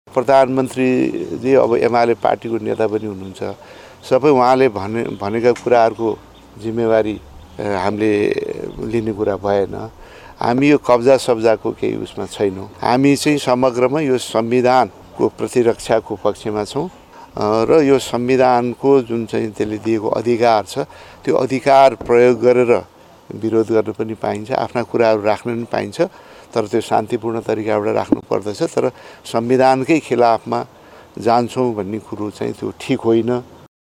प्रधानमन्त्रीजी अब एमाले पार्टीको नेता पनि हुनुहुन्छ। सबै उहाँले भनेका कुराहरूको जिम्मेवारी हामीले लिने कुरा भएन। हामी यो कब्जा सब्जाको केही उसमा छैनौँ। हामी चाहिँ समग्रमा यो संविधानको प्रतिरक्षाको पक्षमा छौँ र यो संविधानको जुन चाहिँ त्यसले दिएको अधिकार छ त्यो अधिकार प्रयोग गरेर विरोध गर्न पनि पाइन्छ, आफ्ना कुराहरू राख्न पनि पाइन्छ, तर त्यो शान्तिपूर्ण तरिकाबाट राख्नु पर्दछ। तर संविधानकै खिलाफमा जान्छौँ भन्ने कुरो चाहिँ त्यो ठिक होइन।